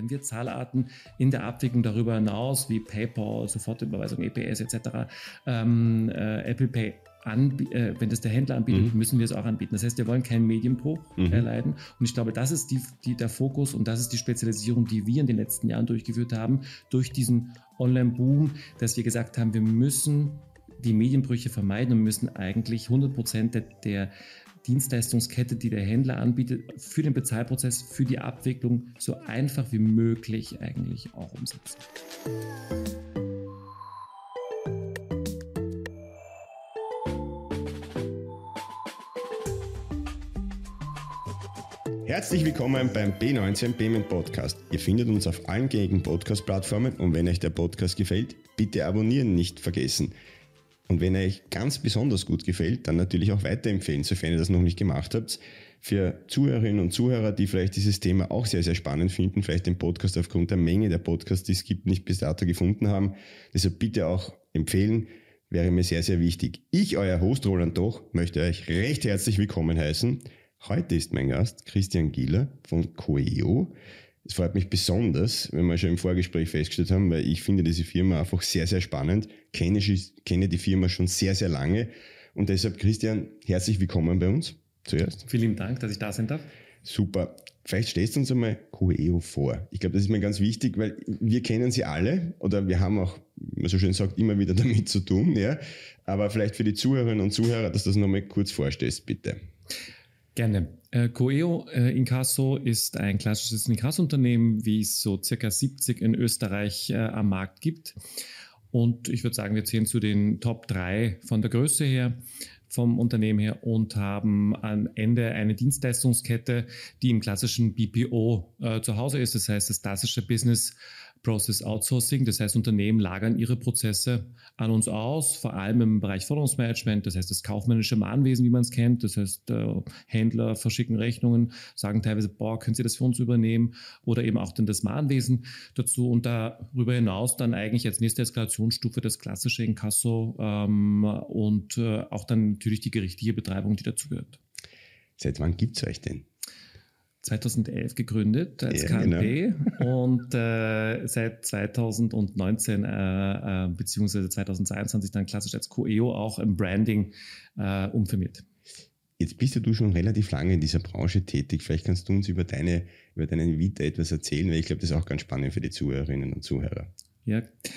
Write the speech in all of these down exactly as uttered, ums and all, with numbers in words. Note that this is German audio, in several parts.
Wenn wir Zahlarten in der Abwicklung darüber hinaus, wie PayPal, Sofortüberweisung, E P S et cetera, ähm, äh, Apple Pay, Anb- äh, wenn das der Händler anbietet, mhm. müssen wir es auch anbieten. Das heißt, wir wollen keinen Medienbruch mhm. erleiden. Und ich glaube, das ist die, die, der Fokus und das ist die Spezialisierung, die wir in den letzten Jahren durchgeführt haben, durch diesen Online-Boom, dass wir gesagt haben, wir müssen die Medienbrüche vermeiden und müssen eigentlich hundert Prozent der, der Dienstleistungskette, die der Händler anbietet, für den Bezahlprozess, für die Abwicklung so einfach wie möglich eigentlich auch umsetzen. Herzlich willkommen beim B neunzehn Payment Podcast. Ihr findet uns auf allen gängigen Podcast-Plattformen und wenn euch der Podcast gefällt, bitte abonnieren nicht vergessen. Und wenn er euch ganz besonders gut gefällt, dann natürlich auch weiterempfehlen, sofern ihr das noch nicht gemacht habt. Für Zuhörerinnen und Zuhörer, die vielleicht dieses Thema auch sehr, sehr spannend finden, vielleicht den Podcast aufgrund der Menge der Podcasts, die es gibt, nicht bis dato gefunden haben. Deshalb bitte auch empfehlen, wäre mir sehr, sehr wichtig. Ich, euer Host Roland Doch, möchte euch recht herzlich willkommen heißen. Heute ist mein Gast Christian Gieler von Coeo. Es freut mich besonders, wenn wir schon im Vorgespräch festgestellt haben, weil ich finde diese Firma einfach sehr, sehr spannend, kenne, kenne die Firma schon sehr, sehr lange und deshalb, Christian, herzlich willkommen bei uns zuerst. Vielen Dank, dass ich da sein darf. Super. Vielleicht stellst du uns einmal Coeo vor. Ich glaube, das ist mir ganz wichtig, weil wir kennen sie alle oder wir haben auch, wie man so schön sagt, immer wieder damit zu tun. Ja. Aber vielleicht für die Zuhörerinnen und Zuhörer, dass du das nochmal kurz vorstellst, bitte. Gerne. Äh, Coeo äh, Inkasso ist ein klassisches Inkasso-Unternehmen, wie es so circa siebzig in Österreich äh, am Markt gibt. Und ich würde sagen, wir zählen zu den Top drei von der Größe her, vom Unternehmen her und haben am Ende eine Dienstleistungskette, die im klassischen B P O äh, zu Hause ist. Das heißt, das klassische Business Process Outsourcing. Das heißt, Unternehmen lagern ihre Prozesse an uns aus, vor allem im Bereich Forderungsmanagement. Das heißt, das kaufmännische Mahnwesen, wie man es kennt. Das heißt, äh, Händler verschicken Rechnungen, sagen teilweise, boah, können Sie das für uns übernehmen? Oder eben auch dann das Mahnwesen dazu. Und darüber hinaus dann eigentlich als nächste Eskalationsstufe das klassische Inkasso ähm, und äh, auch dann natürlich die gerichtliche Betreibung, die dazugehört. Seit wann gibt es euch denn? zweitausendelf gegründet als ja, K N P genau. und äh, seit zweitausendneunzehn äh, äh, beziehungsweise zweitausendzweiundzwanzig dann klassisch als Coeo auch im Branding äh, umfirmiert. Jetzt bist ja du schon relativ lange in dieser Branche tätig. Vielleicht kannst du uns über deine, über deine Vita etwas erzählen, weil ich glaube, das ist auch ganz spannend für die Zuhörerinnen und Zuhörer. Ja,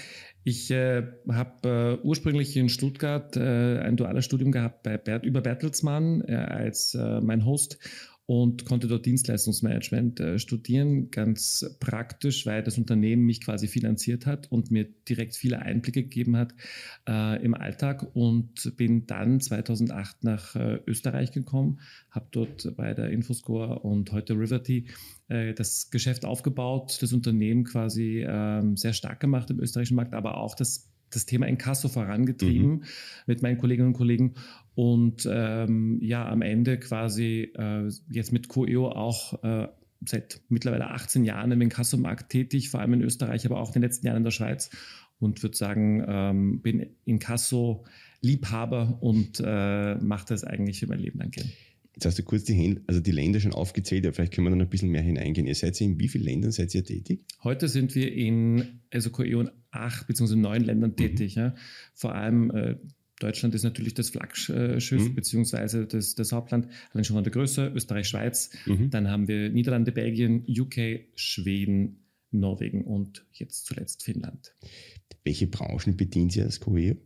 ich äh, habe äh, ursprünglich in Stuttgart äh, ein duales Studium gehabt bei Bert, über Bertelsmann äh, als äh, mein Host und konnte dort Dienstleistungsmanagement äh, studieren, ganz praktisch, weil das Unternehmen mich quasi finanziert hat und mir direkt viele Einblicke gegeben hat äh, im Alltag und bin dann zweitausendacht nach äh, Österreich gekommen, habe dort bei der Infoscore und heute Riverty äh, das Geschäft aufgebaut, das Unternehmen quasi äh, sehr stark gemacht im österreichischen Markt, aber auch das das Thema Inkasso vorangetrieben mhm. mit meinen Kolleginnen und Kollegen und ähm, ja, am Ende quasi äh, jetzt mit Coeo auch äh, seit mittlerweile achtzehn Jahren im Inkasso-Markt tätig, vor allem in Österreich, aber auch in den letzten Jahren in der Schweiz und würde sagen, ähm, bin Inkasso-Liebhaber und äh, mache das eigentlich für mein Leben lang gern. Jetzt hast du kurz die, Händ- also die Länder schon aufgezählt, aber vielleicht können wir noch ein bisschen mehr hineingehen. Ihr seid in wie vielen Ländern seid ihr tätig? Heute sind wir in, also Coeo in acht bzw. neun Ländern tätig. Mhm. Ja. Vor allem äh, Deutschland ist natürlich das Flaggschiff mhm. beziehungsweise das, das Hauptland, allein schon von der Größe, Österreich, Schweiz. Mhm. Dann haben wir Niederlande, Belgien, U K, Schweden, Norwegen und jetzt zuletzt Finnland. Welche Branchen bedient ihr als Coeo?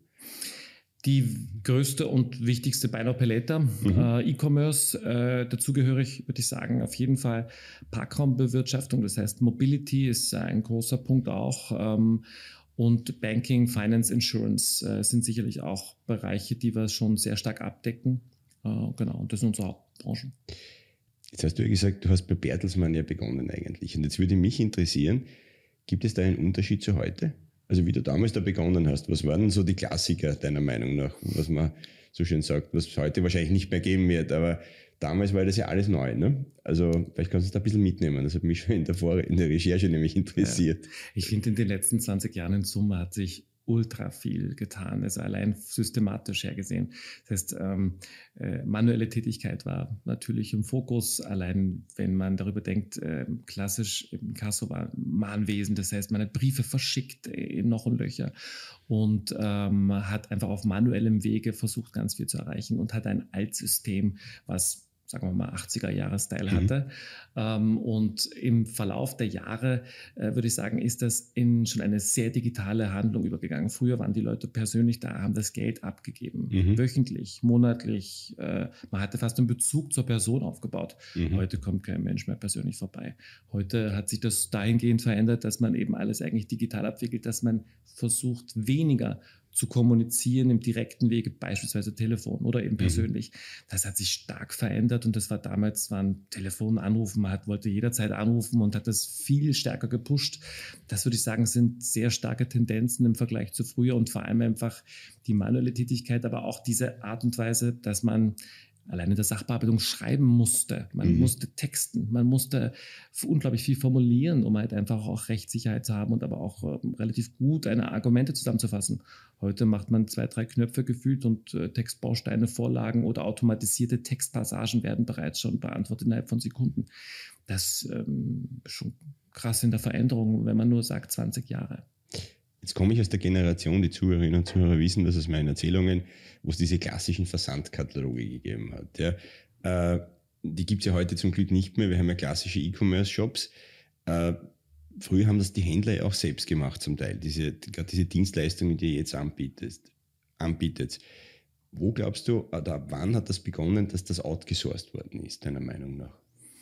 Die größte und wichtigste Buy Now Pay Later, mhm. äh, E-Commerce, äh, dazugehörig, würde ich sagen, auf jeden Fall Parkraumbewirtschaftung, das heißt Mobility ist ein großer Punkt auch ähm, und Banking, Finance, Insurance äh, sind sicherlich auch Bereiche, die wir schon sehr stark abdecken. Äh, genau, und das sind unsere Hauptbranchen. Jetzt hast du ja gesagt, du hast bei Bertelsmann ja begonnen eigentlich und jetzt würde mich interessieren, gibt es da einen Unterschied zu heute? Also wie du damals da begonnen hast, was waren denn so die Klassiker deiner Meinung nach, was man so schön sagt, was es heute wahrscheinlich nicht mehr geben wird, aber damals war das ja alles neu, ne? Also vielleicht kannst du es da ein bisschen mitnehmen, das hat mich schon in der, Vor- in der Recherche nämlich interessiert. Ja, ich finde, in den letzten zwanzig Jahren in Summe hat sich ultra viel getan, also allein systematisch hergesehen. Das heißt, ähm, äh, manuelle Tätigkeit war natürlich im Fokus, allein wenn man darüber denkt, äh, klassisch im Inkasso war Mahnwesen, das heißt, man hat Briefe verschickt in Noch und Löcher und ähm, hat einfach auf manuellem Wege versucht, ganz viel zu erreichen und hat ein Altsystem, was sagen wir mal, achtziger-Jahre-Style hatte. Mhm. Ähm, und im Verlauf der Jahre, äh, würde ich sagen, ist das in schon eine sehr digitale Handlung übergegangen. Früher waren die Leute persönlich da, haben das Geld abgegeben, mhm. wöchentlich, monatlich. Äh, man hatte fast einen Bezug zur Person aufgebaut. Mhm. Heute kommt kein Mensch mehr persönlich vorbei. Heute hat sich das dahingehend verändert, dass man eben alles eigentlich digital abwickelt, dass man versucht, weniger zu kommunizieren im direkten Wege, beispielsweise Telefon oder eben persönlich. Mhm. Das hat sich stark verändert und das war damals, waren Telefonanrufen, man hat, wollte jederzeit anrufen und hat das viel stärker gepusht. Das würde ich sagen, sind sehr starke Tendenzen im Vergleich zu früher und vor allem einfach die manuelle Tätigkeit, aber auch diese Art und Weise, dass man allein in der Sachbearbeitung schreiben musste. Man mhm. musste texten, man musste unglaublich viel formulieren, um halt einfach auch Rechtssicherheit zu haben und aber auch äh, relativ gut eine Argumente zusammenzufassen. Heute macht man zwei, drei Knöpfe gefühlt und äh, Textbausteine, Vorlagen oder automatisierte Textpassagen werden bereits schon beantwortet innerhalb von Sekunden. Das ähm, ist schon krass in der Veränderung, wenn man nur sagt zwanzig Jahre. Jetzt komme ich aus der Generation, die Zuhörerinnen und Zuhörer wissen das aus meinen Erzählungen, wo es diese klassischen Versandkataloge gegeben hat. Ja. Äh, die gibt es ja heute zum Glück nicht mehr. Wir haben ja klassische E-Commerce-Shops. Äh, früher haben das die Händler ja auch selbst gemacht zum Teil, diese, gerade diese Dienstleistungen, die ihr jetzt anbietet. anbietet. Wo glaubst du, oder wann hat das begonnen, dass das outgesourced worden ist, deiner Meinung nach?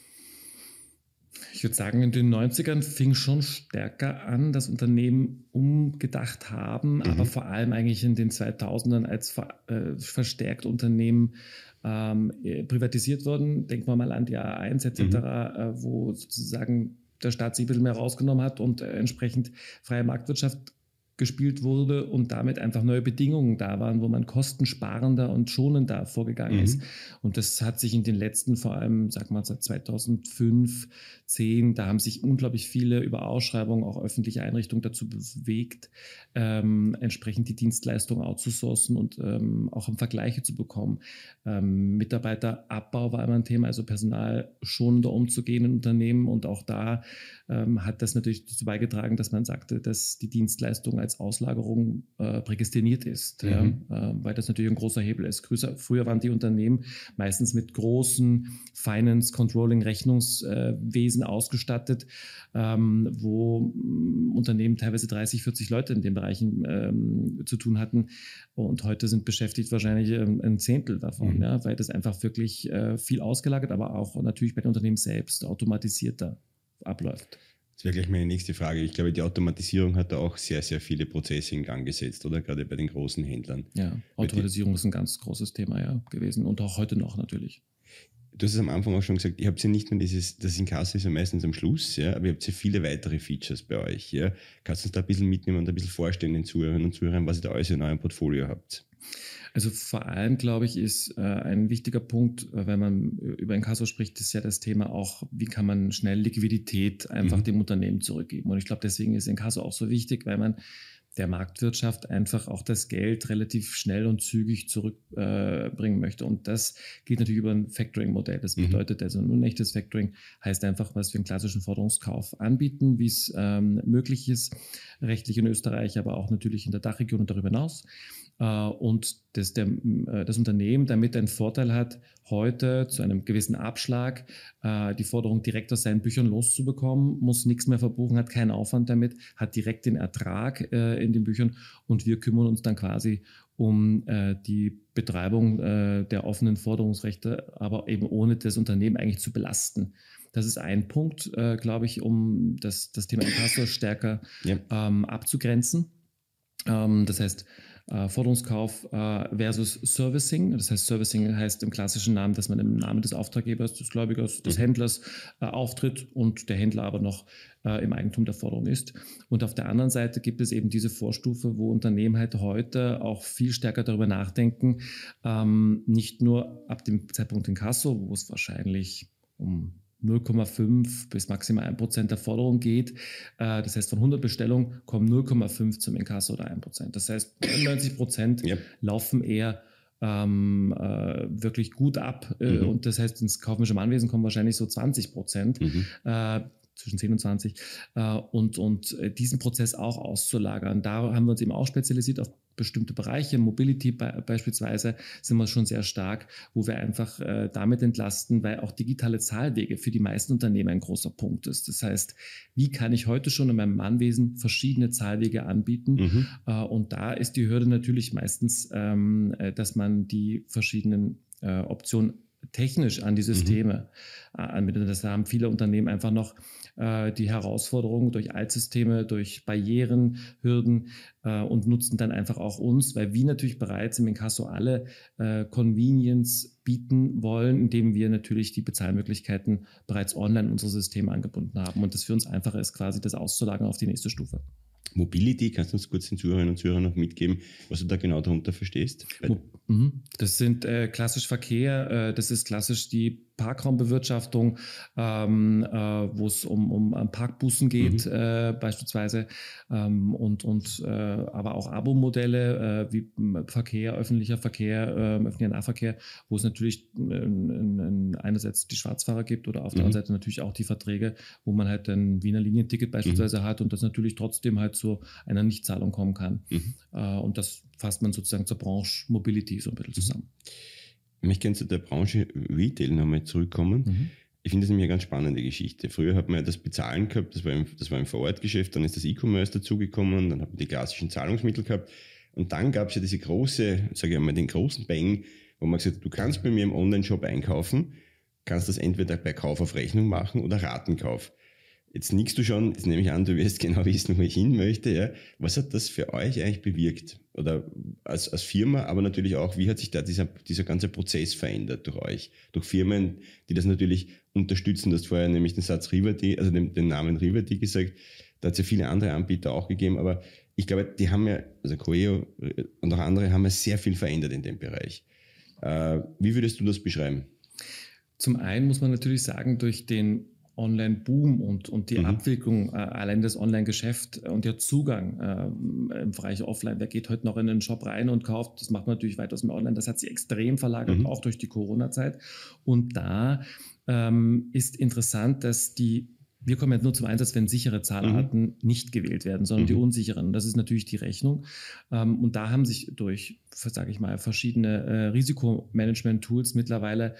Ich würde sagen, in den neunzigern fing schon stärker an, dass Unternehmen umgedacht haben, mhm. aber vor allem eigentlich in den zweitausendern als ver, äh, verstärkt Unternehmen ähm, privatisiert wurden. Denken wir mal an die A eins et cetera, mhm. äh, wo sozusagen der Staat sich ein bisschen mehr rausgenommen hat und äh, entsprechend freie Marktwirtschaft gespielt wurde und damit einfach neue Bedingungen da waren, wo man kostensparender und schonender vorgegangen mhm. ist. Und das hat sich in den letzten, vor allem, sag mal, seit zweitausendfünf, zehn, da haben sich unglaublich viele über Ausschreibungen, auch öffentliche Einrichtungen dazu bewegt, ähm, entsprechend die Dienstleistung outzusourcen und ähm, auch im Vergleiche zu bekommen. Ähm, Mitarbeiterabbau war immer ein Thema, also personalschonender umzugehen in Unternehmen und auch da ähm, hat das natürlich dazu beigetragen, dass man sagte, dass die Dienstleistung als Auslagerung äh, prädestiniert ist, mhm. ja, äh, weil das natürlich ein großer Hebel ist. Größer, früher waren die Unternehmen meistens mit großen Finance, Controlling, Rechnungswesen äh, ausgestattet, ähm, wo ähm, Unternehmen teilweise dreißig, vierzig Leute in den Bereichen ähm, zu tun hatten und heute sind beschäftigt wahrscheinlich ähm, ein Zehntel davon, mhm. ja, weil das einfach wirklich äh, viel ausgelagert, aber auch natürlich bei den Unternehmen selbst automatisierter abläuft. Das wäre gleich meine nächste Frage. Ich glaube, die Automatisierung hat da auch sehr, sehr viele Prozesse in Gang gesetzt, oder? Gerade bei den großen Händlern. Ja, Automatisierung ist ein ganz großes Thema ja, gewesen und auch heute noch natürlich. Du hast es am Anfang auch schon gesagt, ihr habt ja nicht nur dieses, das Inkasso ist ja meistens am Schluss, ja, aber ihr habt ja viele weitere Features bei euch. Ja. Kannst du uns da ein bisschen mitnehmen und ein bisschen vorstellen den Zuhörerinnen und Zuhörern, was ihr da alles in eurem Portfolio habt? Also vor allem, glaube ich, ist äh, ein wichtiger Punkt, äh, wenn man über Inkasso spricht, ist ja das Thema auch, wie kann man schnell Liquidität einfach mhm. dem Unternehmen zurückgeben. Und ich glaube, deswegen ist Inkasso auch so wichtig, weil man der Marktwirtschaft einfach auch das Geld relativ schnell und zügig zurückbringen äh, möchte. Und das geht natürlich über ein Factoring-Modell. Das bedeutet mhm. also nur ein echtes Factoring heißt einfach, was wir im klassischen Forderungskauf anbieten, wie es ähm, möglich ist, rechtlich in Österreich, aber auch natürlich in der Dachregion und darüber hinaus. Und das, der, das Unternehmen damit einen Vorteil hat, heute zu einem gewissen Abschlag die Forderung direkt aus seinen Büchern loszubekommen, muss nichts mehr verbuchen, hat keinen Aufwand damit, hat direkt den Ertrag in den Büchern und wir kümmern uns dann quasi um die Betreibung der offenen Forderungsrechte, aber eben ohne das Unternehmen eigentlich zu belasten. Das ist ein Punkt, glaube ich, um das, das Thema Inkasso stärker ja. ähm, abzugrenzen. Ähm, das heißt, Uh, Forderungskauf uh, versus Servicing. Das heißt, Servicing heißt im klassischen Namen, dass man im Namen des Auftraggebers, des Gläubigers, des mhm. Händlers uh, auftritt und der Händler aber noch uh, im Eigentum der Forderung ist. Und auf der anderen Seite gibt es eben diese Vorstufe, wo Unternehmen halt heute auch viel stärker darüber nachdenken, ähm, nicht nur ab dem Zeitpunkt Inkasso, wo es wahrscheinlich um null Komma fünf bis maximal ein Prozent der Forderung geht. Äh, das heißt, von hundert Bestellungen kommen null Komma fünf zum Inkasso oder ein Prozent. Das heißt, neunundneunzig Prozent yep. laufen eher ähm, äh, wirklich gut ab. Äh, mhm. Und das heißt, ins kaufmännische Anwesen kommen wahrscheinlich so zwanzig Prozent. Mhm. Äh, zwischen zehn und zwanzig. Äh, und, und diesen Prozess auch auszulagern. Da haben wir uns eben auch spezialisiert auf bestimmte Bereiche, Mobility be- beispielsweise sind wir schon sehr stark, wo wir einfach äh, damit entlasten, weil auch digitale Zahlwege für die meisten Unternehmen ein großer Punkt ist. Das heißt, wie kann ich heute schon in meinem Anwesen verschiedene Zahlwege anbieten? Mhm. Äh, und da ist die Hürde natürlich meistens, ähm, dass man die verschiedenen äh, Optionen technisch an die Systeme mhm. anbietet. Das haben viele Unternehmen einfach noch äh, die Herausforderung durch Altsysteme, durch Barrieren, Hürden äh, und nutzen dann einfach auch uns, weil wir natürlich bereits im Inkasso alle äh, Convenience bieten wollen, indem wir natürlich die Bezahlmöglichkeiten bereits online in unsere Systeme angebunden haben und das für uns einfacher ist, quasi das auszulagern auf die nächste Stufe. Mobility, kannst du uns kurz den Zuhörerinnen und Zuhörern noch mitgeben, was du da genau darunter verstehst? Das sind äh, klassisch Verkehr, äh, das ist klassisch die Parkraumbewirtschaftung, ähm, äh, wo es um, um Parkbussen geht mhm. äh, beispielsweise ähm, und, und äh, aber auch Abo-Modelle äh, wie Verkehr, öffentlicher Verkehr, äh, öffentlicher Nahverkehr, wo es natürlich äh, in, in einerseits die Schwarzfahrer gibt oder auf der mhm. anderen Seite natürlich auch die Verträge, wo man halt ein Wiener Linienticket beispielsweise mhm. hat und das natürlich trotzdem halt zu einer Nichtzahlung kommen kann. Mhm. Äh, und das fasst man sozusagen zur Branche Mobility so ein bisschen zusammen. Ich möchte gerne zu der Branche Retail nochmal zurückkommen. Mhm. Ich finde das nämlich eine ganz spannende Geschichte. Früher hat man ja das Bezahlen gehabt, das war im, das war im Vorortgeschäft, dann ist das E-Commerce dazugekommen, dann hat man die klassischen Zahlungsmittel gehabt und dann gab es ja diese große, sage ich einmal, den großen Bang, wo man gesagt hat, du kannst bei mir im Online-Shop einkaufen, kannst das entweder bei Kauf auf Rechnung machen oder Ratenkauf. Jetzt nickst du schon, jetzt nehme ich an, du wirst genau wissen, wo ich hin möchte. Ja. Was hat das für euch eigentlich bewirkt? Oder als, als Firma, aber natürlich auch, wie hat sich da dieser, dieser ganze Prozess verändert durch euch? Durch Firmen, die das natürlich unterstützen. Du hast vorher nämlich den Satz Riverty, also den, den Namen Riverty gesagt. Da hat es ja viele andere Anbieter auch gegeben, aber ich glaube, die haben ja, also Coeo und auch andere haben ja sehr viel verändert in dem Bereich. Äh, wie würdest du das beschreiben? Zum einen muss man natürlich sagen, durch den Online-Boom und, und die mhm. Abwicklung, äh, allein das Online-Geschäft und der Zugang äh, im Bereich Offline. Wer geht heute noch in den Shop rein und kauft? Das macht man natürlich weitaus mehr online. Das hat sich extrem verlagert, mhm. auch durch die Corona-Zeit. Und da ähm, ist interessant, dass die Wir kommen jetzt nur zum Einsatz, wenn sichere Zahlarten mhm. nicht gewählt werden, sondern mhm. die unsicheren. Und das ist natürlich die Rechnung. Und da haben sich durch, sage ich mal, verschiedene Risikomanagement-Tools mittlerweile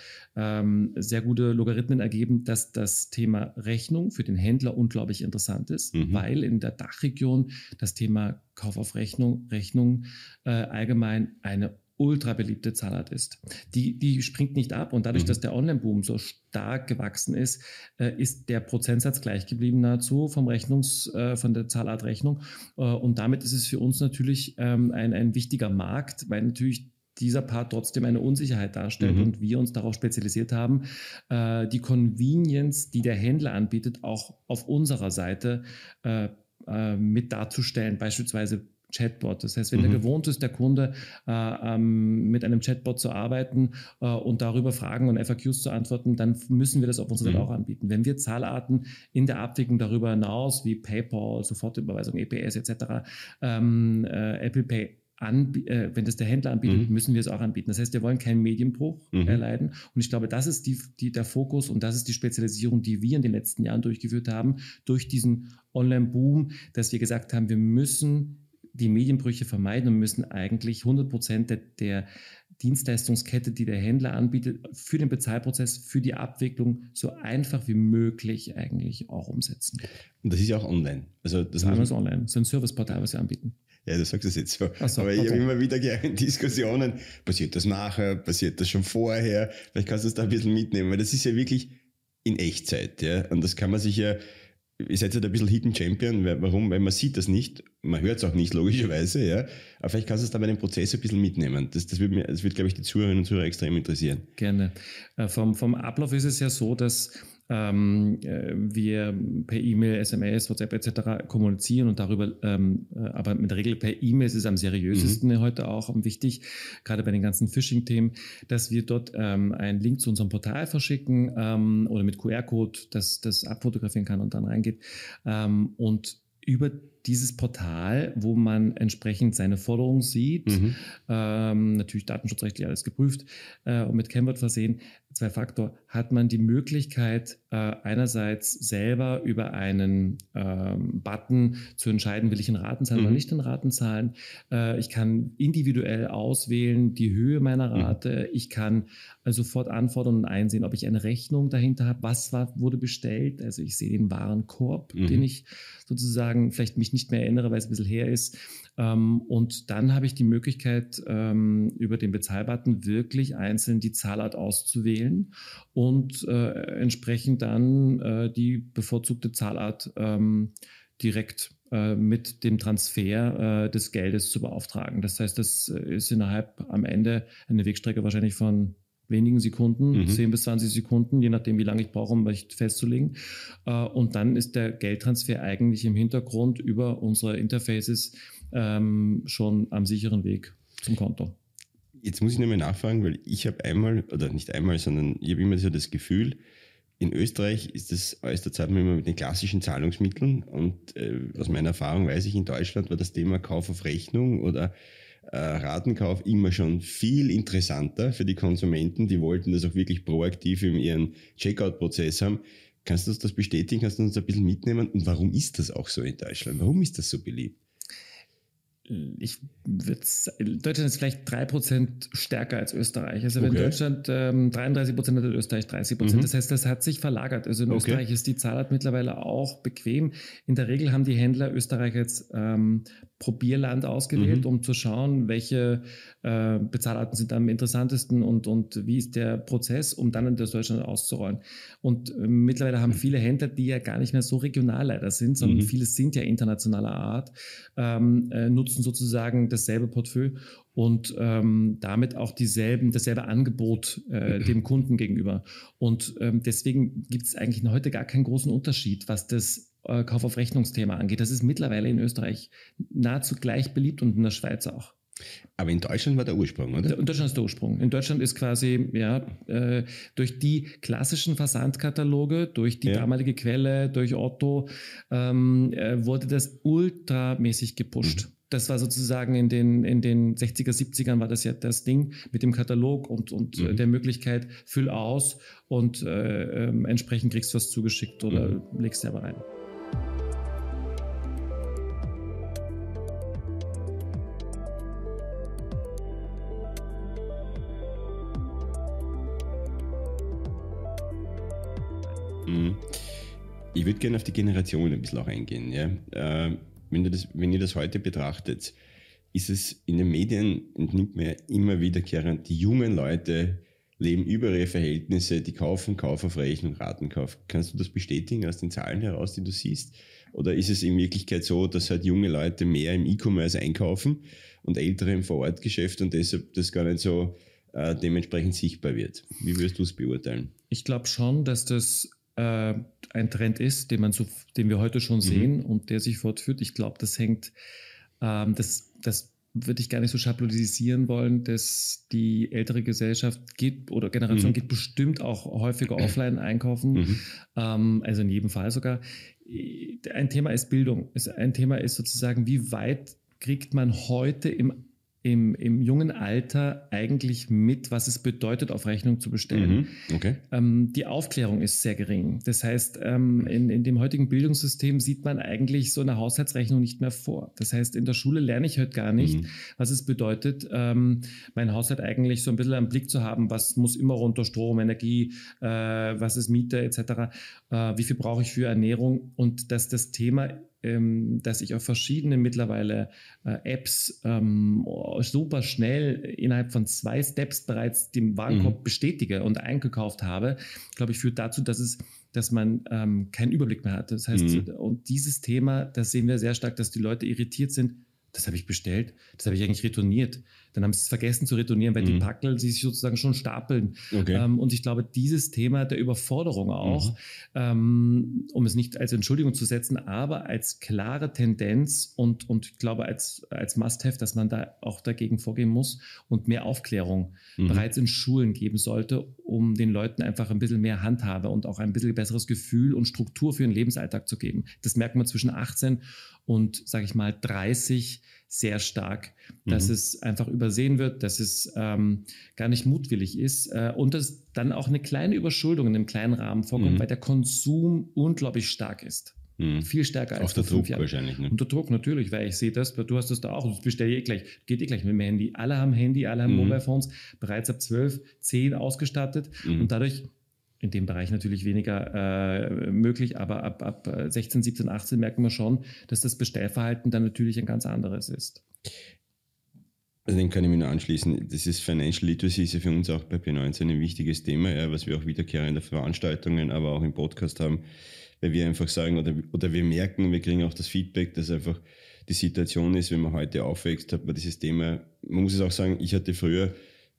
sehr gute Logarithmen ergeben, dass das Thema Rechnung für den Händler unglaublich interessant ist, mhm. weil in der Dachregion das Thema Kauf auf Rechnung, Rechnung allgemein eine ultra beliebte Zahlart ist. Die, die springt nicht ab und dadurch, mhm. dass der Online-Boom so stark gewachsen ist, äh, ist der Prozentsatz gleich geblieben nahezu vom Rechnungs, äh, von der Zahlart Rechnung. Äh, und damit ist es für uns natürlich ähm, ein, ein wichtiger Markt, weil natürlich dieser Part trotzdem eine Unsicherheit darstellt mhm. und wir uns darauf spezialisiert haben, äh, die Convenience, die der Händler anbietet, auch auf unserer Seite äh, äh, mit darzustellen, beispielsweise Chatbot. Das heißt, wenn mhm. der gewohnt ist, der Kunde äh, ähm, mit einem Chatbot zu arbeiten äh, und darüber Fragen und F A Qs zu antworten, dann müssen wir das auf unserer Seite mhm. auch anbieten. Wenn wir Zahlarten in der Abwicklung darüber hinaus, wie PayPal, Sofortüberweisung, E P S et cetera, ähm, äh, Apple Pay, Anb- äh, wenn das der Händler anbietet, mhm. müssen wir es auch anbieten. Das heißt, wir wollen keinen Medienbruch mhm. erleiden. Und ich glaube, das ist die, die, der Fokus und das ist die Spezialisierung, die wir in den letzten Jahren durchgeführt haben, durch diesen Online-Boom, dass wir gesagt haben, wir müssen die Medienbrüche vermeiden und müssen eigentlich hundert Prozent der, der Dienstleistungskette, die der Händler anbietet, für den Bezahlprozess, für die Abwicklung so einfach wie möglich eigentlich auch umsetzen. Und das ist ja auch online. Also das ist online. Das ist ein Serviceportal, was wir anbieten. Ja, du sagst es jetzt so. so aber ich habe immer wieder gerne Diskussionen, passiert das nachher, passiert das schon vorher? Vielleicht kannst du es da ein bisschen mitnehmen, weil das ist ja wirklich in Echtzeit. Ja? Und das kann man sich ja, ihr seid halt ein bisschen Hidden Champion. Warum? Weil man sieht das nicht, man hört es auch nicht, logischerweise. Ja? Aber vielleicht kannst du es da bei dem Prozess ein bisschen mitnehmen. Das, das, wird, mir, das wird, glaube ich, die Zuhörerinnen und Zuhörer extrem interessieren. Gerne. Äh, vom, vom Ablauf ist es ja so, dass ähm, wir per E-Mail, S M S, WhatsApp et cetera kommunizieren und darüber, ähm, aber mit der Regel per E-Mail ist es am seriösesten mhm. heute auch und wichtig, gerade bei den ganzen Phishing-Themen, dass wir dort ähm, einen Link zu unserem Portal verschicken ähm, oder mit Q R-Code, dass das abfotografieren kann und dann reingeht ähm, und über dieses Portal, wo man entsprechend seine Forderungen sieht, mhm. ähm, natürlich datenschutzrechtlich alles geprüft äh, und mit Kennwort versehen, Zwei-Faktor, hat man die Möglichkeit, äh, einerseits selber über einen ähm, Button zu entscheiden, will ich in Raten zahlen mhm. oder nicht in Raten zahlen. Äh, ich kann individuell auswählen die Höhe meiner Rate. Mhm. Ich kann äh, sofort anfordern und einsehen, ob ich eine Rechnung dahinter habe, was war, wurde bestellt. Also ich sehe den Warenkorb, mhm. den ich sozusagen vielleicht mich nicht mehr erinnere, weil es ein bisschen her ist. Ähm, und dann habe ich die Möglichkeit, ähm, über den Bezahlbutton wirklich einzeln die Zahlart auszuwählen und äh, entsprechend dann äh, die bevorzugte Zahlart ähm, direkt äh, mit dem Transfer äh, des Geldes zu beauftragen. Das heißt, das ist innerhalb am Ende eine Wegstrecke wahrscheinlich von wenigen Sekunden, mhm. zehn bis zwanzig Sekunden, je nachdem, wie lange ich brauche, um mich festzulegen. Und dann ist der Geldtransfer eigentlich im Hintergrund über unsere Interfaces ähm, schon am sicheren Weg zum Konto. Jetzt muss ich nochmal nachfragen, weil ich habe einmal, oder nicht einmal, sondern ich habe immer so das Gefühl, in Österreich ist das alles, da zahlt man immer mit den klassischen Zahlungsmitteln und äh, aus meiner Erfahrung weiß ich, in Deutschland war das Thema Kauf auf Rechnung oder Äh, Ratenkauf immer schon viel interessanter für die Konsumenten. Die wollten das auch wirklich proaktiv in ihren Checkout-Prozess haben. Kannst du uns das bestätigen? Kannst du uns ein bisschen mitnehmen? Und warum ist das auch so in Deutschland? Warum ist das so beliebt? Ich würde Deutschland ist vielleicht drei Prozent stärker als Österreich. Also wenn okay. Deutschland ähm, dreiunddreißig Prozent hat, Österreich dreißig Prozent. Mhm. Das heißt, das hat sich verlagert. Also in okay. Österreich ist die Zahlart mittlerweile auch bequem. In der Regel haben die Händler Österreich jetzt ähm, Probierland ausgewählt, mhm. um zu schauen, welche äh, Bezahlarten sind am interessantesten und, und wie ist der Prozess, um dann in das Deutschland auszurollen. Und äh, mittlerweile haben viele Händler, die ja gar nicht mehr so regional leider sind, sondern mhm. viele sind ja internationaler Art, ähm, äh, nutzen sozusagen dasselbe Portfolio und ähm, damit auch dieselben, dasselbe Angebot äh, dem Kunden gegenüber. Und ähm, deswegen gibt es eigentlich heute gar keinen großen Unterschied, was das äh, Kauf auf Rechnungsthema angeht. Das ist mittlerweile in Österreich nahezu gleich beliebt und in der Schweiz auch. Aber in Deutschland war der Ursprung, oder? In Deutschland ist der Ursprung. In Deutschland ist quasi, ja, äh, durch die klassischen Versandkataloge, durch die ja. damalige Quelle, durch Otto, ähm, äh, wurde das ultramäßig gepusht. Mhm. Das war sozusagen in den, in den sechziger, siebzigern war das ja das Ding mit dem Katalog und, und mhm. der Möglichkeit, füll aus und äh, äh, entsprechend kriegst du was zugeschickt oder mhm. legst selber rein. Ich würde gerne auf die Generation ein bisschen auch eingehen. Ja? Äh, wenn, du das, wenn ihr das heute betrachtet, ist es in den Medien, entnimmt man ja immer wiederkehrend, die jungen Leute leben über ihre Verhältnisse, die kaufen, Kauf auf Rechnung, Ratenkauf. Kannst du das bestätigen aus den Zahlen heraus, die du siehst? Oder ist es in Wirklichkeit so, dass halt junge Leute mehr im E-Commerce einkaufen und ältere im Vorortgeschäft und deshalb das gar nicht so äh, dementsprechend sichtbar wird? Wie würdest du es beurteilen? Ich glaube schon, dass das ein Trend ist, den man so, den wir heute schon sehen mhm. und der sich fortführt. Ich glaube, das hängt, ähm, das, das würde ich gar nicht so schablonisieren wollen, dass die ältere Gesellschaft geht oder Generation mhm. geht bestimmt auch häufiger offline einkaufen, mhm. ähm, also in jedem Fall sogar. Ein Thema ist Bildung. Ein Thema ist sozusagen, wie weit kriegt man heute im Im, im jungen Alter eigentlich mit, was es bedeutet, auf Rechnung zu bestellen. Mhm, okay. Ähm, die Aufklärung ist sehr gering. Das heißt, ähm, in, in dem heutigen Bildungssystem sieht man eigentlich so eine Haushaltsrechnung nicht mehr vor. Das heißt, in der Schule lerne ich heute gar nicht, mhm. was es bedeutet, ähm, meinen Haushalt eigentlich so ein bisschen am Blick zu haben, was muss immer runter, Strom, Energie, äh, was ist Miete et cetera, äh, wie viel brauche ich für Ernährung und dass das Thema Ähm, dass ich auf verschiedene mittlerweile äh, Apps ähm, super schnell innerhalb von zwei Steps bereits den Warenkorb mhm. bestätige und eingekauft habe, glaube ich, führt dazu, dass es, dass man ähm, keinen Überblick mehr hat. Das heißt, mhm. und dieses Thema, das sehen wir sehr stark, dass die Leute irritiert sind. das habe ich bestellt, das habe ich eigentlich retourniert. Dann haben sie es vergessen zu retournieren, weil mhm. die Packel sich sozusagen schon stapeln. Okay. Ähm, und ich glaube, dieses Thema der Überforderung auch, mhm. ähm, um es nicht als Entschuldigung zu setzen, aber als klare Tendenz und, und ich glaube als, als Must-Have, dass man da auch dagegen vorgehen muss und mehr Aufklärung mhm. bereits in Schulen geben sollte, um den Leuten einfach ein bisschen mehr Handhabe und auch ein bisschen besseres Gefühl und Struktur für den Lebensalltag zu geben. Das merkt man zwischen achtzehn und, sage ich mal, dreißig sehr stark, dass mhm. es einfach übersehen wird, dass es ähm, gar nicht mutwillig ist äh, und dass dann auch eine kleine Überschuldung in einem kleinen Rahmen vorkommt, mhm. weil der Konsum unglaublich stark ist. Mhm. Viel stärker als vor fünf Jahren. Wahrscheinlich, ne? Unter Druck natürlich, weil ich sehe das, du hast das da auch, das bestelle ich eh gleich, geht eh gleich mit dem Handy. Alle haben Handy, alle haben mhm. Mobile Phones, bereits ab zwölf, zehn ausgestattet mhm. und dadurch in dem Bereich natürlich weniger äh, möglich, aber ab, ab sechzehn, siebzehn, achtzehn merken wir schon, dass das Bestellverhalten dann natürlich ein ganz anderes ist. Also dem kann ich mich nur anschließen. Das ist Financial Literacy, ist ja für uns auch bei B neunzehn ein wichtiges Thema, ja, was wir auch wiederkehrend in Veranstaltungen, aber auch im Podcast haben, weil wir einfach sagen oder, oder wir merken, wir kriegen auch das Feedback, dass einfach die Situation ist, wenn man heute aufwächst, hat man dieses Thema, man muss es auch sagen, ich hatte früher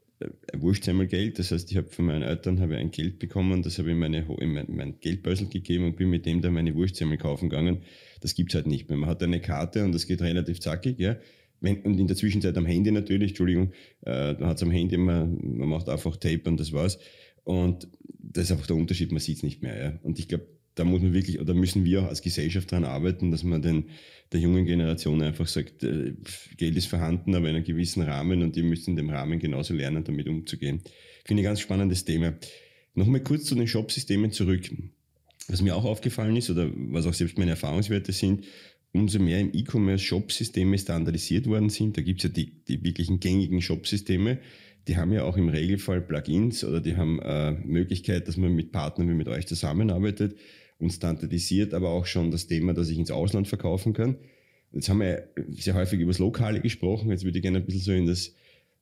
ein Wurstsemmelgeld, das heißt, ich habe von meinen Eltern habe ein Geld bekommen, das habe ich meine, in mein, mein Geldbörsel gegeben und bin mit dem dann meine Wurstsemmel kaufen gegangen. Das gibt's halt nicht mehr. Man hat eine Karte und das geht relativ zackig, ja. Wenn, und in der Zwischenzeit am Handy natürlich, Entschuldigung, äh, da hat's am Handy, man, man macht einfach Tape und das war's. Und das ist einfach der Unterschied, man sieht's nicht mehr, ja. Und ich glaube, da muss man wirklich, oder müssen wir auch als Gesellschaft dran arbeiten, dass man den, der jungen Generation einfach sagt, äh, Geld ist vorhanden, aber in einem gewissen Rahmen und ihr müsst in dem Rahmen genauso lernen, damit umzugehen. Finde ich ein ganz spannendes Thema. Nochmal kurz zu den Shop-Systemen zurück. Was mir auch aufgefallen ist, oder was auch selbst meine Erfahrungswerte sind, umso mehr im E-Commerce Shop-Systeme standardisiert worden sind, da gibt's ja die, die wirklichen gängigen Shop-Systeme, die haben ja auch im Regelfall Plugins oder die haben äh, Möglichkeit, dass man mit Partnern wie mit euch zusammenarbeitet und standardisiert, aber auch schon das Thema, dass ich ins Ausland verkaufen kann. Jetzt haben wir sehr häufig über das Lokale gesprochen, jetzt würde ich gerne ein bisschen so in das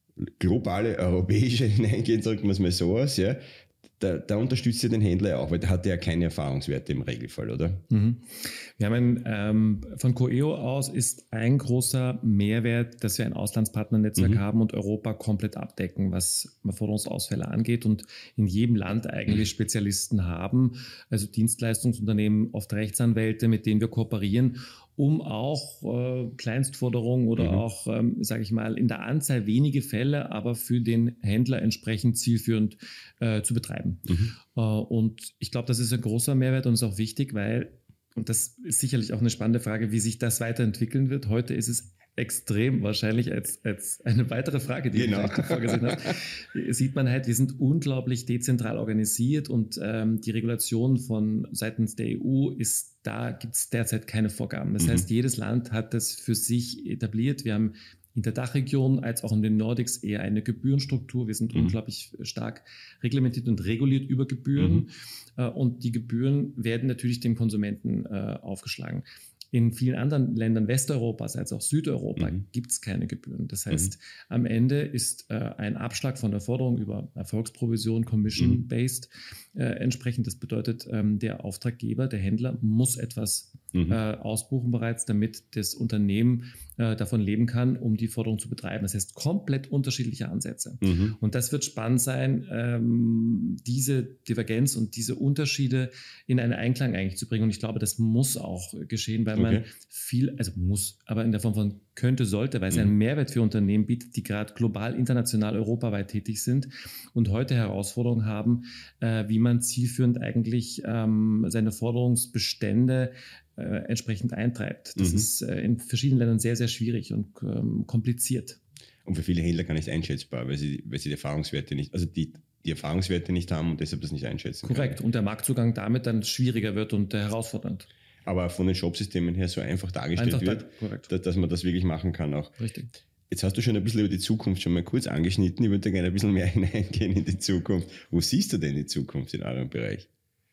globale, europäische hineingehen, sagen wir es mal so aus, ja. Da, da unterstützt ihr den Händler ja auch, weil der hat ja keine Erfahrungswerte im Regelfall, oder? Mhm. Wir haben ein, ähm, von Coeo aus ist ein großer Mehrwert, dass wir ein Auslandspartnernetzwerk mhm. haben und Europa komplett abdecken, was Forderungsausfälle angeht und in jedem Land eigentlich mhm. Spezialisten haben, also Dienstleistungsunternehmen, oft Rechtsanwälte, mit denen wir kooperieren, um auch äh, Kleinstforderungen oder mhm. auch, ähm, sage ich mal, in der Anzahl wenige Fälle, aber für den Händler entsprechend zielführend äh, zu betreiben. Mhm. Äh, und ich glaube, das ist ein großer Mehrwert und ist auch wichtig, weil, und das ist sicherlich auch eine spannende Frage, wie sich das weiterentwickeln wird. Heute ist es extrem wahrscheinlich als, als eine weitere Frage, die genau. du vorgesehen hast, sieht man halt, wir sind unglaublich dezentral organisiert und ähm, die Regulation von seitens der E U ist, da gibt es derzeit keine Vorgaben. Das mhm. heißt, jedes Land hat das für sich etabliert. Wir haben in der Dachregion als auch in den Nordics eher eine Gebührenstruktur. Wir sind mhm. unglaublich stark reglementiert und reguliert über Gebühren mhm. und die Gebühren werden natürlich dem Konsumenten äh, aufgeschlagen. In vielen anderen Ländern Westeuropas als auch Südeuropa mhm. gibt es keine Gebühren. Das heißt, mhm. am Ende ist äh, ein Abschlag von der Forderung über Erfolgsprovision, Commission-based mhm. äh, entsprechend. Das bedeutet, ähm, der Auftraggeber, der Händler muss etwas mhm. äh, ausbuchen bereits, damit das Unternehmen äh, davon leben kann, um die Forderung zu betreiben. Das heißt, komplett unterschiedliche Ansätze. Mhm. Und das wird spannend sein, ähm, diese Divergenz und diese Unterschiede in einen Einklang eigentlich zu bringen. Und ich glaube, das muss auch geschehen, weil man okay. viel, also muss, aber in der Form von könnte, sollte, weil es mhm. einen Mehrwert für Unternehmen bietet, die gerade global, international, europaweit tätig sind und heute Herausforderungen haben, äh, wie man zielführend eigentlich ähm, seine Forderungsbestände äh, entsprechend eintreibt. Das mhm. ist äh, in verschiedenen Ländern sehr, sehr schwierig und ähm, kompliziert. Und für viele Händler gar nicht einschätzbar, weil sie, weil sie die Erfahrungswerte nicht, also die die Erfahrungswerte nicht haben und deshalb das nicht einschätzen Korrekt. können. Und der Marktzugang damit dann schwieriger wird und äh, herausfordernd. Aber von den Shop-Systemen her so einfach dargestellt einfach wird, da, dass, dass man das wirklich machen kann auch. Richtig. Jetzt hast du schon ein bisschen über die Zukunft schon mal kurz angeschnitten. Ich würde da gerne ein bisschen mehr hineingehen in die Zukunft. Wo siehst du denn die Zukunft in eurem Bereich?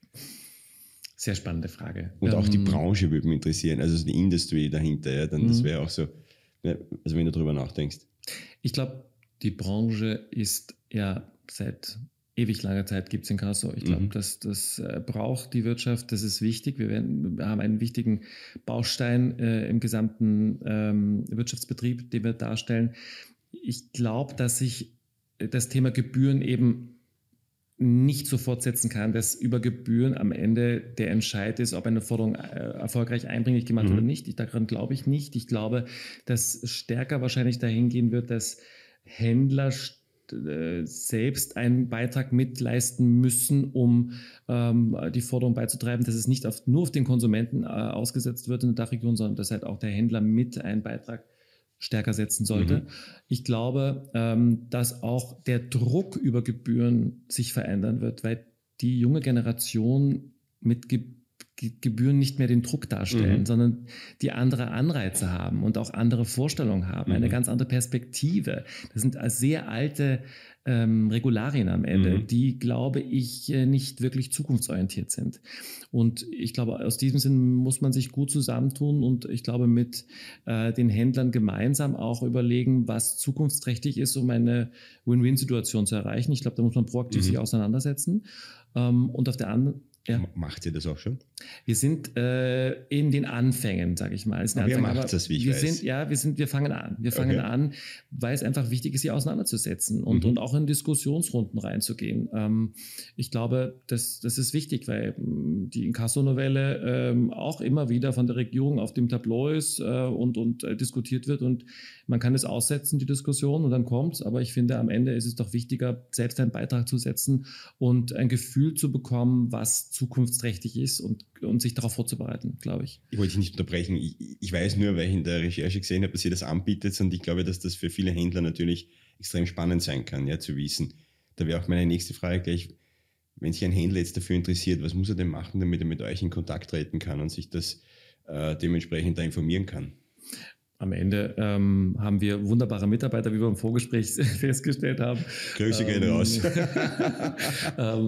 Sehr spannende Frage. Und ähm, auch die Branche würde mich interessieren, also die Industry dahinter. Ja, dann, das wäre auch so, ja, also wenn du darüber nachdenkst. Ich glaube, die Branche ist ja seit ewig lange Zeit gibt es Inkasso. Ich glaube, mhm. das, das äh, braucht die Wirtschaft, das ist wichtig. Wir, werden, wir haben einen wichtigen Baustein äh, im gesamten ähm, Wirtschaftsbetrieb, den wir darstellen. Ich glaube, dass sich das Thema Gebühren eben nicht so fortsetzen kann, dass über Gebühren am Ende der Entscheid ist, ob eine Forderung äh, erfolgreich einbringlich gemacht mhm. oder nicht. Ich, daran glaube ich nicht. Ich glaube, dass stärker wahrscheinlich dahin gehen wird, dass Händler äh, selbst einen Beitrag mitleisten müssen, um ähm, die Forderung beizutreiben, dass es nicht auf, nur auf den Konsumenten äh, ausgesetzt wird in der Dachregion, sondern dass halt auch der Händler mit einen Beitrag stärker setzen sollte. Mhm. Ich glaube, ähm, dass auch der Druck über Gebühren sich verändern wird, weil die junge Generation mit Ge- Ge- Gebühren nicht mehr den Druck darstellen, mhm. sondern die andere Anreize haben und auch andere Vorstellungen haben, mhm. eine ganz andere Perspektive. Das sind sehr alte ähm, Regularien am Ende, mhm. die, glaube ich, nicht wirklich zukunftsorientiert sind. Und ich glaube, aus diesem Sinn muss man sich gut zusammentun und ich glaube, mit äh, den Händlern gemeinsam auch überlegen, was zukunftsträchtig ist, um eine Win-Win-Situation zu erreichen. Ich glaube, da muss man proaktiv mhm. sich auseinandersetzen. Ähm, und auf der anderen Ja. Macht ihr das auch schon? Wir sind äh, in den Anfängen, sage ich mal. Aber ihr macht das, wie ich wir weiß. Sind, ja, wir, sind, wir fangen an. Wir fangen okay. an, weil es einfach wichtig ist, sie auseinanderzusetzen und, mhm. und auch in Diskussionsrunden reinzugehen. Ähm, ich glaube, das, das ist wichtig, weil ähm, die Inkasso-Novelle ähm, auch immer wieder von der Regierung auf dem Tableau ist äh, und, und äh, diskutiert wird. Und man kann es aussetzen, die Diskussion, und dann kommt es. Aber ich finde, am Ende ist es doch wichtiger, selbst einen Beitrag zu setzen und ein Gefühl zu bekommen, was zukunftsträchtig ist und, und sich darauf vorzubereiten, glaube ich. Ich wollte dich nicht unterbrechen. Ich, ich weiß nur, weil ich in der Recherche gesehen habe, dass ihr das anbietet, und ich glaube, dass das für viele Händler natürlich extrem spannend sein kann, ja, zu wissen. Da wäre auch meine nächste Frage gleich, wenn sich ein Händler jetzt dafür interessiert, was muss er denn machen, damit er mit euch in Kontakt treten kann und sich das äh, dementsprechend da informieren kann? Am Ende ähm, haben wir wunderbare Mitarbeiter, wie wir im Vorgespräch festgestellt haben. Grüße gehen ähm, raus. ähm,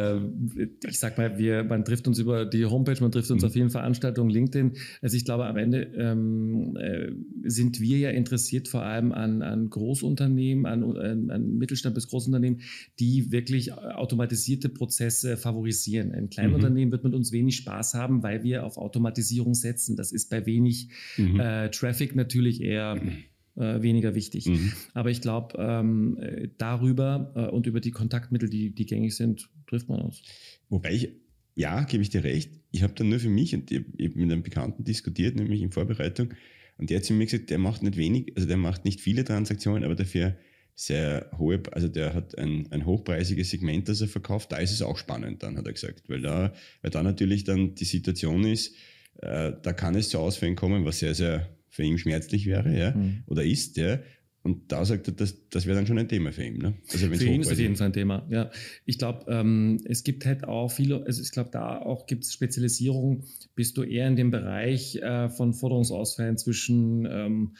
äh, ich sag mal, wir, man trifft uns über die Homepage, man trifft uns mhm. auf vielen Veranstaltungen, LinkedIn. Also ich glaube, am Ende ähm, äh, sind wir ja interessiert vor allem an, an Großunternehmen, an, an, an Mittelstand bis Großunternehmen, die wirklich automatisierte Prozesse favorisieren. Ein Kleinunternehmen mhm. wird mit uns wenig Spaß haben, weil wir auf Automatisierung setzen. Das ist bei wenig mhm. äh, Traffic natürlich eher äh, weniger wichtig. Mhm. Aber ich glaube, ähm, darüber äh, und über die Kontaktmittel, die, die gängig sind, trifft man uns. Wobei ich, ja, gebe ich dir recht, ich habe dann nur für mich und ich habe mit einem Bekannten diskutiert, nämlich in Vorbereitung, und der hat zu mir gesagt, der macht nicht wenig, also der macht nicht viele Transaktionen, aber dafür sehr hohe, also der hat ein, ein hochpreisiges Segment, das er verkauft, da ist es auch spannend dann, hat er gesagt, weil da, weil da natürlich dann die Situation ist, äh, da kann es zu Ausfällen kommen, was sehr, sehr für ihn schmerzlich wäre, ja, mhm. oder ist, ja. Und da sagt er, das, das wäre dann schon ein Thema für ihn. Ne? Also für ihn ist auf jeden Fall ein Thema, ja. Ich glaube, ähm, es gibt halt auch viele, also ich glaube, da auch gibt es Spezialisierung. Bist du eher in dem Bereich äh, von Forderungsausfällen zwischen ähm,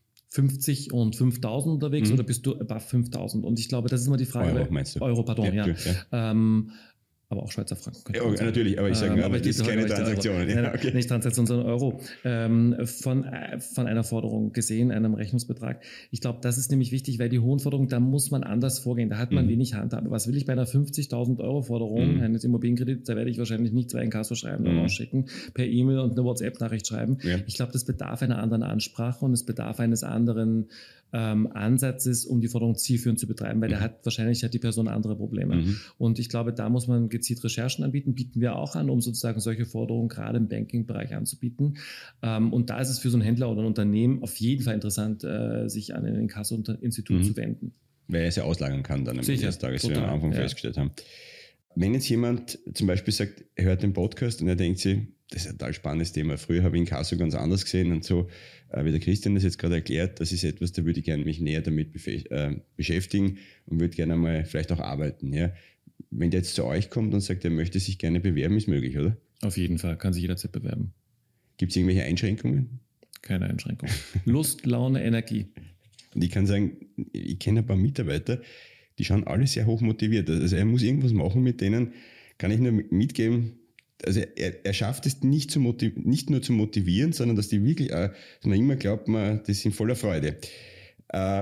fünfzig und fünftausend unterwegs, mhm. oder bist du above fünftausend? Und ich glaube, das ist immer die Frage. Euro, meinst du? Euro, pardon, ja. ja. ja. Ähm, aber auch Schweizer Franken. Ja, okay, natürlich, aber ich sage, ähm, aber das ist keine Transaktion. Ja, okay. Nicht Transaktion, sondern Euro. Ähm, von, äh, von einer Forderung gesehen, einem Rechnungsbetrag. Ich glaube, das ist nämlich wichtig, weil die hohen Forderungen, da muss man anders vorgehen. Da hat man mhm. wenig Handhabe. Was will ich bei einer fünfzigtausend Euro Forderung, mhm. eines Immobilienkredits, da werde ich wahrscheinlich nicht zwei Inkasso schreiben und mhm. ausschicken, per E-Mail und eine WhatsApp-Nachricht schreiben. Ja. Ich glaube, das bedarf einer anderen Ansprache und es bedarf eines anderen Ähm, Ansatz ist, um die Forderung zielführend zu betreiben, weil mhm. der hat wahrscheinlich hat die Person andere Probleme. Mhm. Und ich glaube, da muss man gezielt Recherchen anbieten, bieten wir auch an, um sozusagen solche Forderungen gerade im Banking-Bereich anzubieten. Ähm, und da ist es für so einen Händler oder ein Unternehmen auf jeden Fall interessant, äh, sich an ein Inkasso-Institut mhm. zu wenden. Weil er es ja auslagern kann dann am Ende des Tages, wie wir am Anfang ja. festgestellt haben. Wenn jetzt jemand zum Beispiel sagt, er hört den Podcast und er denkt sich, das ist ein total spannendes Thema. Früher habe ich Inkasso ganz anders gesehen und so, äh, wie der Christian das jetzt gerade erklärt, das ist etwas, da würde ich gerne mich näher damit befe- äh, beschäftigen und würde gerne mal vielleicht auch arbeiten. Ja. Wenn der jetzt zu euch kommt und sagt, er möchte sich gerne bewerben, ist möglich, oder? Auf jeden Fall, kann sich jederzeit bewerben. Gibt es irgendwelche Einschränkungen? Keine Einschränkung. Lust, Laune, Energie. Und ich kann sagen, ich kenne ein paar Mitarbeiter, die schauen alle sehr hoch motiviert. Also er muss irgendwas machen mit denen, kann ich nur mitgeben. Also er, er schafft es nicht, zu motiv- nicht nur zu motivieren, sondern dass die wirklich, äh, dass man immer glaubt, man, die sind voller Freude. Äh,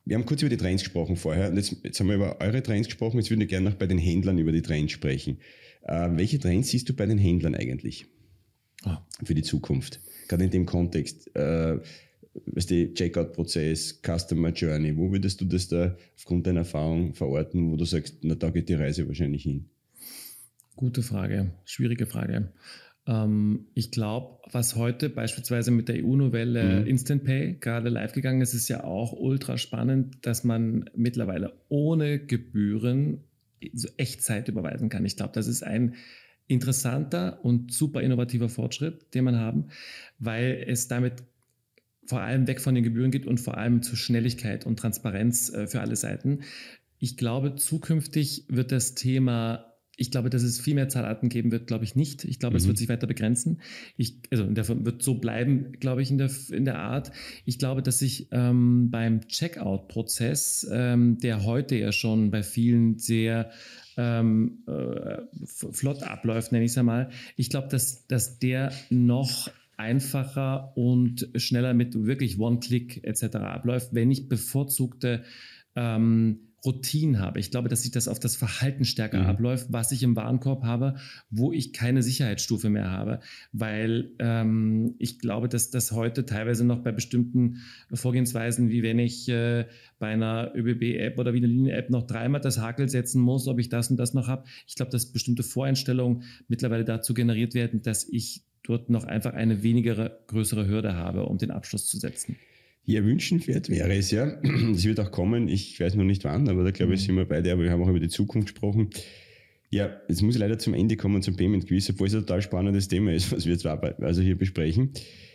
Wir haben kurz über die Trends gesprochen vorher und jetzt, jetzt haben wir über eure Trends gesprochen, jetzt würde ich gerne noch bei den Händlern über die Trends sprechen. Äh, welche Trends siehst du bei den Händlern eigentlich oh. für die Zukunft? Gerade in dem Kontext, äh, was der Checkout-Prozess, Customer Journey, wo würdest du das da aufgrund deiner Erfahrung verorten, wo du sagst, na da geht die Reise wahrscheinlich hin? Gute Frage, schwierige Frage. Ähm, ich glaube, was heute beispielsweise mit der E U-Novelle mhm. Instant Pay gerade live gegangen ist, ist ja auch ultra spannend, dass man mittlerweile ohne Gebühren so Echtzeit überweisen kann. Ich glaube, das ist ein interessanter und super innovativer Fortschritt, den man haben, weil es damit vor allem weg von den Gebühren geht und vor allem zu Schnelligkeit und Transparenz äh, für alle Seiten. Ich glaube, zukünftig wird das Thema, ich glaube, dass es viel mehr Zahlarten geben wird, glaube ich nicht. Ich glaube, mhm. es wird sich weiter begrenzen. Ich, also der wird so bleiben, glaube ich, in der, in der Art. Ich glaube, dass sich ähm, beim Checkout-Prozess, ähm, der heute ja schon bei vielen sehr ähm, äh, flott abläuft, nenne ich es einmal, ich glaube, dass, dass der noch einfacher und schneller mit wirklich One-Click et cetera abläuft, wenn ich bevorzugte ähm, Routinen habe. Ich glaube, dass sich das auf das Verhalten stärker mhm. abläuft, was ich im Warenkorb habe, wo ich keine Sicherheitsstufe mehr habe, weil ähm, ich glaube, dass das heute teilweise noch bei bestimmten Vorgehensweisen, wie wenn ich äh, bei einer ÖBB-App oder Wiener Linien-App noch dreimal das Hakel setzen muss, ob ich das und das noch habe. Ich glaube, dass bestimmte Voreinstellungen mittlerweile dazu generiert werden, dass ich dort noch einfach eine weniger größere Hürde habe, um den Abschluss zu setzen. Ja, wünschenswert wäre es ja. Das wird auch kommen. Ich weiß noch nicht wann, aber da glaube ich, sind wir beide, aber wir haben auch über die Zukunft gesprochen. Ja, jetzt muss ich leider zum Ende kommen, zum Payment Quiz, obwohl es ein total spannendes Thema ist, was wir zwar also hier besprechen.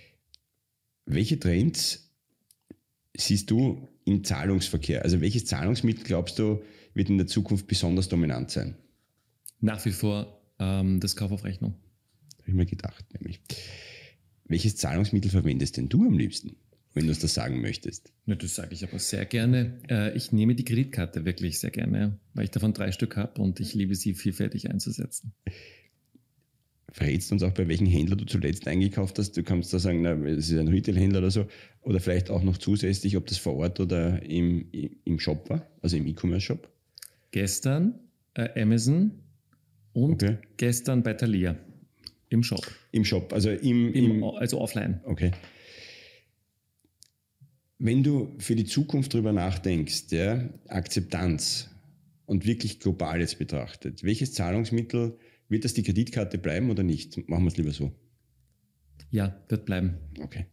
Welche Trends siehst du im Zahlungsverkehr? Also welches Zahlungsmittel, glaubst du, wird in der Zukunft besonders dominant sein? Nach wie vor ähm, das Kauf auf Rechnung. Habe ich mir gedacht, nämlich. Welches Zahlungsmittel verwendest denn du am liebsten, wenn du es das sagen möchtest? Ja, das sage ich aber sehr gerne. Äh, ich nehme die Kreditkarte wirklich sehr gerne, weil ich davon drei Stück habe und ich liebe sie vielfältig einzusetzen. Verrätst du uns auch, bei welchen Händler du zuletzt eingekauft hast? Du kannst da sagen, na, das ist ein Retail-Händler oder so. Oder vielleicht auch noch zusätzlich, ob das vor Ort oder im, im Shop war, also im E-Commerce-Shop? Gestern äh, Amazon und okay. gestern bei Thalia. Im Shop. Im Shop, also im, Im, im also offline. Okay. Wenn du für die Zukunft drüber nachdenkst, ja, Akzeptanz und wirklich global jetzt betrachtet, welches Zahlungsmittel, wird das die Kreditkarte bleiben oder nicht? Machen wir es lieber so. Ja, wird bleiben. Okay.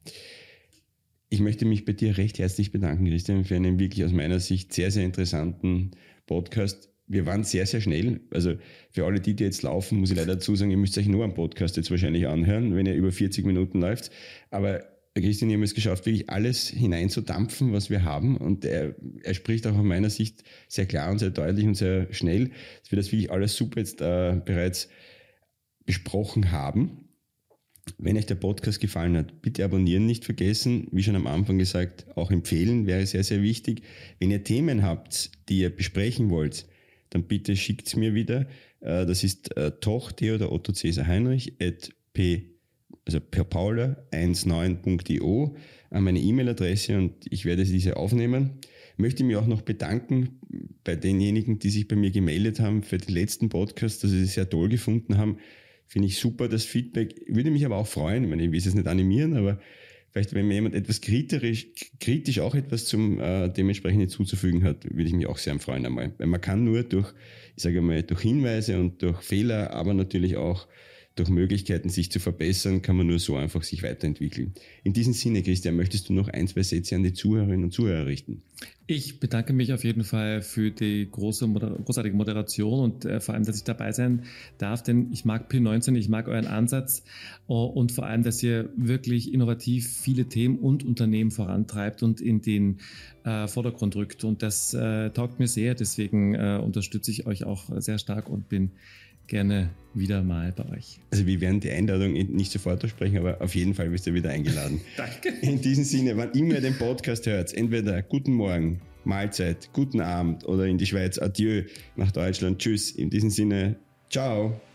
Ich möchte mich bei dir recht herzlich bedanken, Christian, für einen wirklich aus meiner Sicht sehr, sehr interessanten Podcast. Wir waren sehr, sehr schnell. Also für alle die, die jetzt laufen, muss ich leider dazu sagen, ihr müsst euch nur einen Podcast jetzt wahrscheinlich anhören, wenn ihr über vierzig Minuten läuft. Aber Christian, ihr habt es geschafft, wirklich alles hineinzudampfen, was wir haben. Und er, er spricht auch aus meiner Sicht sehr klar und sehr deutlich und sehr schnell, dass wir das wirklich alles super jetzt äh, bereits besprochen haben. Wenn euch der Podcast gefallen hat, bitte abonnieren nicht vergessen. Wie schon am Anfang gesagt, auch empfehlen wäre sehr, sehr wichtig. Wenn ihr Themen habt, die ihr besprechen wollt, dann bitte schickt es mir wieder. Das ist toch, Theodor Otto Cäsar Heinrich, at p, also per paula neunzehn punkt i o an meine E-Mail-Adresse und ich werde diese aufnehmen. Ich möchte mich auch noch bedanken bei denjenigen, die sich bei mir gemeldet haben für die letzten Podcasts, dass sie es sehr toll gefunden haben. Finde ich super, das Feedback. Würde mich aber auch freuen, ich meine, ich will es jetzt nicht animieren, aber vielleicht, wenn mir jemand etwas kritisch, kritisch auch etwas zum äh, dementsprechend hinzuzufügen hat, würde ich mich auch sehr freuen einmal. Weil man kann nur durch, ich sage mal, durch Hinweise und durch Fehler, aber natürlich auch durch Möglichkeiten, sich zu verbessern, kann man nur so einfach sich weiterentwickeln. In diesem Sinne, Christian, möchtest du noch ein, zwei Sätze an die Zuhörerinnen und Zuhörer richten? Ich bedanke mich auf jeden Fall für die große, großartige Moderation und äh, vor allem, dass ich dabei sein darf, denn ich mag P neunzehn, ich mag euren Ansatz uh, und vor allem, dass ihr wirklich innovativ viele Themen und Unternehmen vorantreibt und in den äh, Vordergrund rückt und das äh, taugt mir sehr, deswegen äh, unterstütze ich euch auch sehr stark und bin gerne wieder mal bei euch. Also wir werden die Einladung nicht sofort aussprechen, aber auf jeden Fall wirst du wieder eingeladen. Danke. In diesem Sinne, wann immer ihr den Podcast hört, entweder guten Morgen, Mahlzeit, guten Abend oder in die Schweiz, adieu, nach Deutschland, tschüss. In diesem Sinne, ciao.